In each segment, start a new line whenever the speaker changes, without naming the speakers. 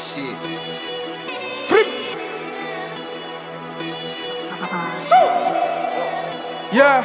shit.
Flip. So. Yeah.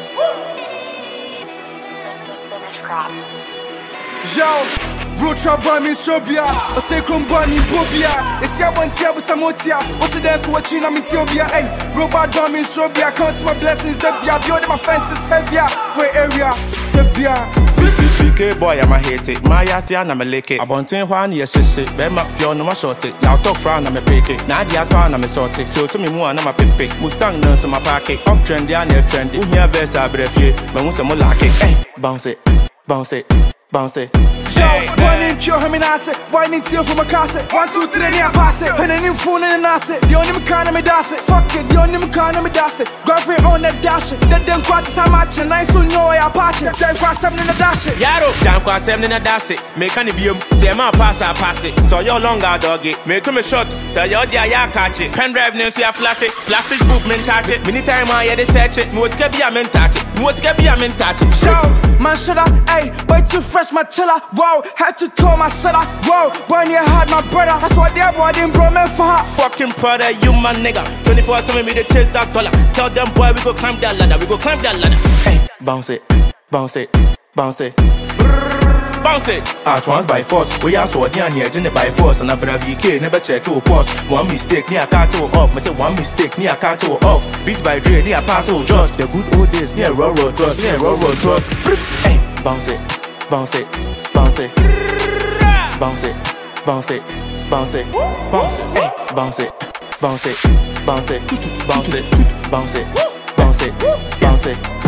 Yo. Road trap boy me Shobia, I say come boy me Bobia. It's ya one tia with Samotia. What's the there to watch in I'm in Tiobia? Hey, robot boy me Shobia. Count my blessings, the bia. Beyond my fences heavier for area. The bia.
BK boy, I'm a hate it. My ass, I'm a lick it. I want to one year shit. Bear my feel no more short it. Y'all talk frown, I'm a pick it. Now the other I'm a sort it. So to me, more, I'm a pick. Mustang nurse on my pocket. Up trendy, I'm near trendy. Who near verse, I breath ye. But once I'm like it. Hey, bounce it, bounce it, bounce it.
Yo, boy need cure him in acid. Boy need tear from a cassette. 1, 2, 3, near pass it. And then him phone in an asset. The only kind of me das it. Fuck it, the only kind of me das it. Girlfriend on the dash it. Then them quarters how much and I soon know I patch it. Then cross something in the dash it.
Yaro, jam cross something in the dash it. Make any beam. Say my pass, I pass it. So you're longer doggy. Make him a shot. So you're there, ya catch it. Pen drive nails, ya flash it. Plastic book, men touch it. Many time I hear they search it. Most get be a men touch it. Most get be a men touch it.
Yo, man, shoulda, ayy, boy too fresh, my chiller. Wow, had to tell my shoulda. Wow, boy near had my brother. That's what they boy didn't bro man for her.
Fucking brother, you my nigga. 24/7 me they chase that dollar. Tell them boy we go climb that ladder. We go climb that ladder. Hey, bounce it, bounce it, bounce it. Bounce it. At once by force. We are so near near by force. And a brave VK never check your pause. One mistake near carto off. Me say one mistake near carto off. Beats by Dre near Paso just. The good old days near railroad trust. Near railroad trust. Hey, bounce it, bounce it, bounce it. Bounce it, bounce it, bounce it, bounce it, hey, bounce it, bounce it, bounce it, bounce it, bounce it, bounce it, bounce it.